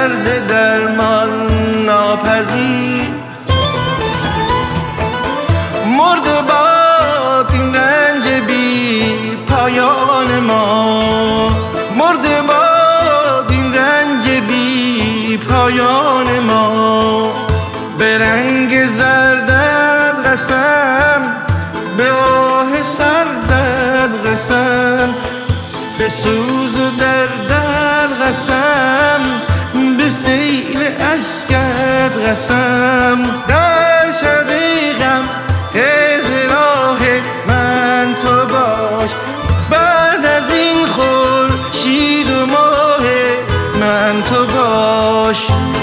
درد درمان ناپذیر مرده باد این رنج بی پایان ما، مرده باد این رنج بی پایان ما. به رنگ زردت قسم، به آه سردت قسم، به سوز و دردت قسم، به سیل اشکت قسم. در شب غم خیز راه من تو باش، بعد از این خورشید و ماه من تو باش.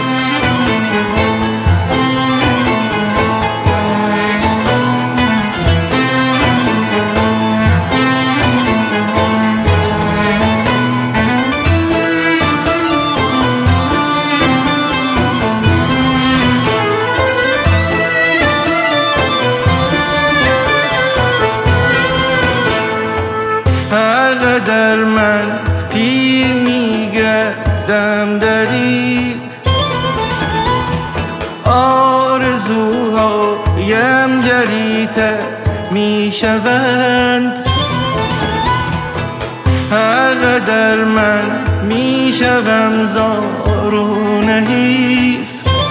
در من پیر میگردم دریغ، آرزوهایم جری‌تر میشوند. هر قدر من میشوم زار و نحیف،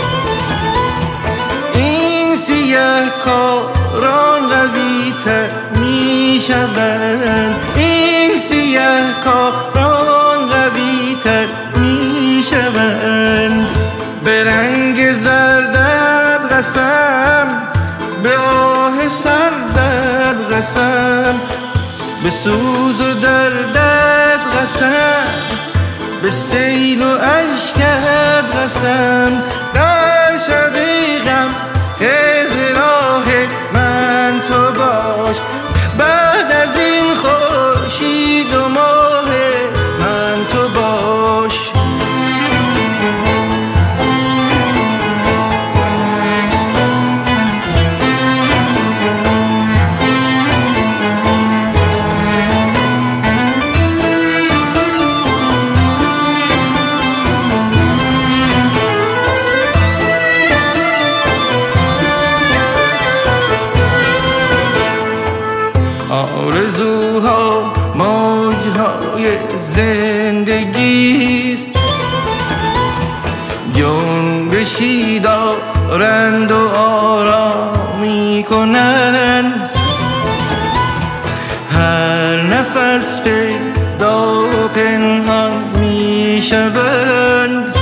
این سیه کاران قوی‌تر میشوند. این سیه کاران قوی‌تر میشوند. به رنگ زردت قسم، به آه سردت قسم، به سوز و دردت قسم، به سیل و اشکت قسم. در شب غم خیز راه من تو باش، بعد از این خورشید و ماه من تو باش. آرزوها موجهای زندگیست، جنبشی دارند و آرام می‌کنند. هر نفس پیدا و پنهان می‌شوند.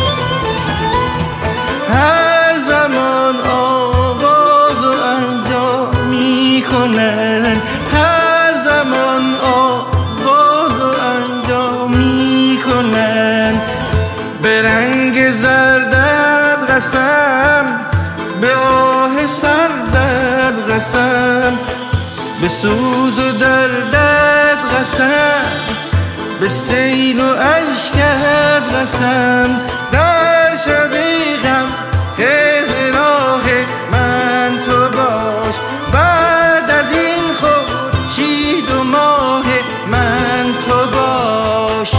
هر زمان آغاز و انجام می‌کنند. هر زمان آغاز و انجام می‌کنند. به رنگ زردت قسم، به آه سردت قسم، به سوز و دردت قسم، به سیل و اشکت قسم. در شب غم خیز راه من تو باش، بعد از این خورشید و ماه من تو باش.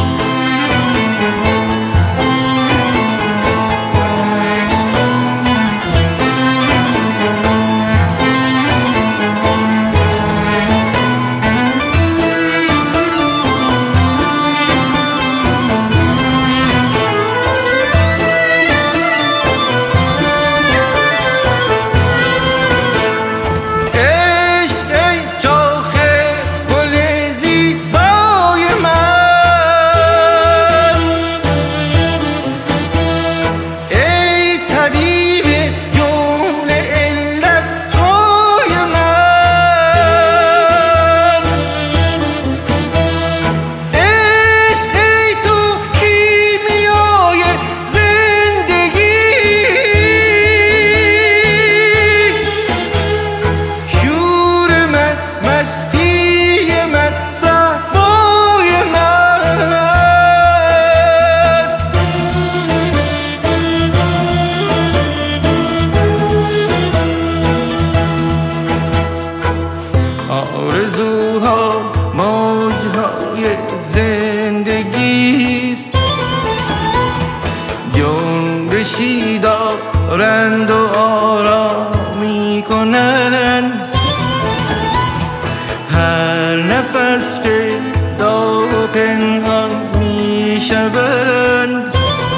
نفس پیدا و پنهان می شوند.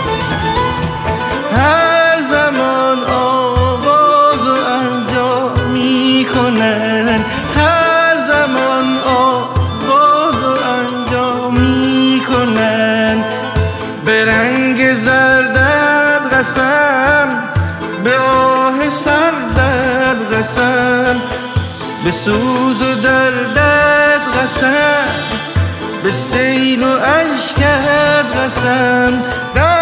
هر زمان آغاز و انجام می کنند، هر زمان آغاز و انجام می کنند. به رنگ زردت قسم، به آه سردت قسم، به سوز و دردت قسم، به سیل و اشکت قسم.